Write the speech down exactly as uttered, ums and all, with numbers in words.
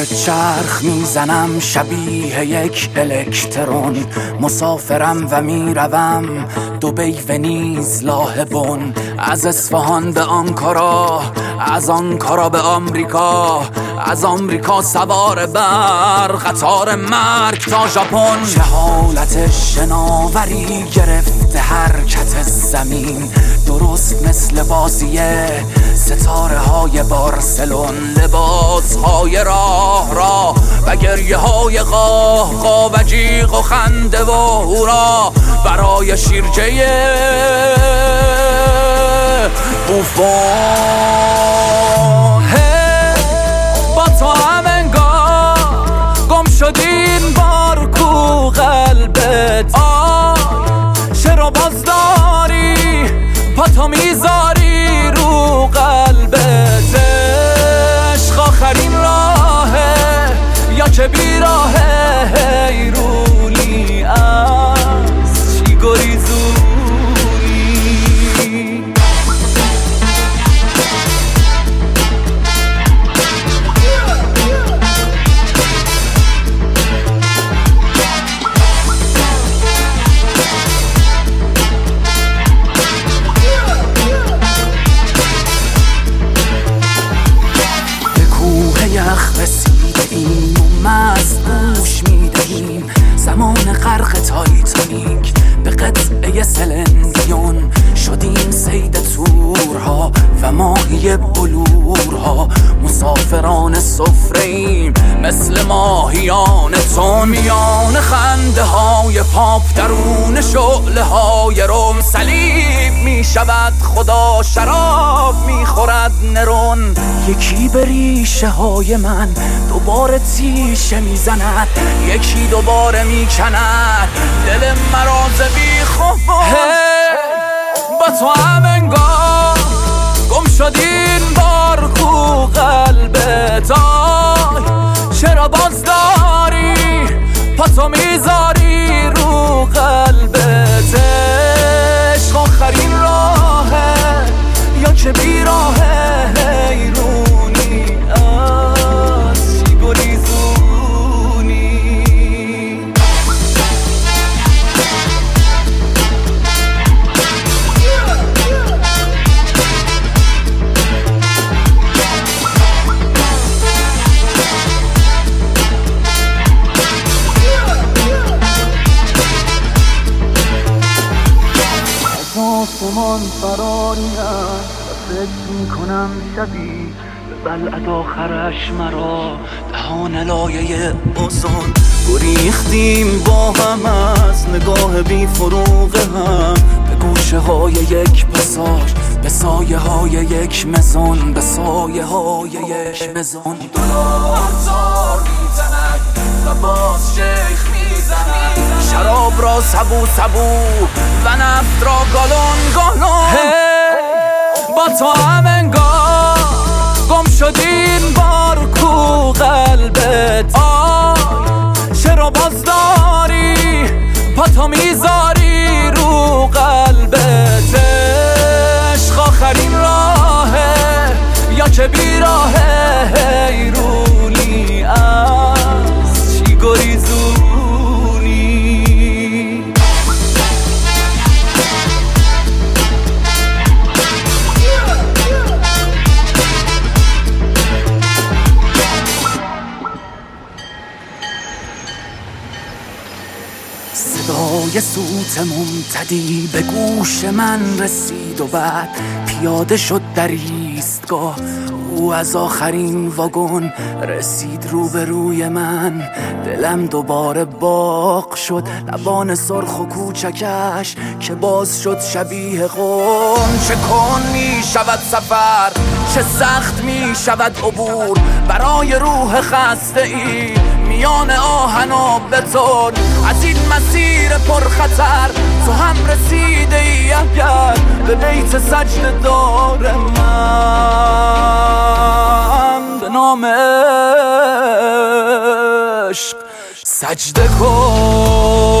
چرخ میزنم شبیه یک الکترون، مسافرم و میروم دبی ونیز لاهبون، از اصفهان به آنکارا، از آنکارا به آمریکا، از آمریکا سوار بر قطار مرگ تا ژاپن. چه حالت شناوری گرفته حرکت زمین، درست مثل بازی ستاره های بارسلون. لباس های راه را و گریه های قاه قاه و جیغ و خنده و هورا برای شیرجه بوفون. با تو هم انگار گم شدین بار کو قلبت، آه چرا باز داری پا تو میذاری رو قلبت؟ عشق آخرین راهه یا که بیراهه؟ حیرونی از چی گریزونی؟ یخ رسیده ایم و مست گوش میدهیم زمان غرق تایتانیک به قطعه سلندیون. شدیم صید تورها و ماهی بلورها، مسافران سفره ایم مثل ماهیان تون. میان خنده های پاپ درون شعله های روم صلیب می شود خدا، شراب می خورد نرون. یکی به ریشه های من دوباره تیشه می زند، یکی دوباره می کند دل مراز بی خوف. با تو هم انگار گم شدین بار کو قلبت، آی چرا باز داری پا تو میذاری رو قلبت؟ عشق آخرین راهه یا که بیراهه؟ حیرونی از چی گریزونی؟ آسمان فراریم و فکر میکنم شبی به بلعت آخرش مرا دهان لایه اوزون. گریختیم با هم از نگاه بی فروغ هم به گوشه های یک پاساژ، به سایه های یک مزون، به سایه های یک مزون. دلار زار میزند و باز شیخ میزند، شراب را سبو سبو و نفت را گالون گالون. با تو هم انگار گم شدین بار کو قلبت، آی چرا باز داری پا تو میذاری رو قلبت؟ عشق آخرین راهه یا که بیراهه؟ حیرونی از چی گریزونی؟ صدای سوت ممتدی به گوش من رسید و بعد پیاده شد در ایستگاه. او از آخرین واگن رسید روبروی من، دلم دوباره باغ شد، لبان سرخ و کوچکش که باز شد شبیه قم. چه کن می شود سفر، چه سخت می شود عبور برای روح خسته ای میان آهن و بتون. از این مسیر پرخطر تو هم رسیده ای اگر به بیت سجده دار من به نام عشق سجده کن.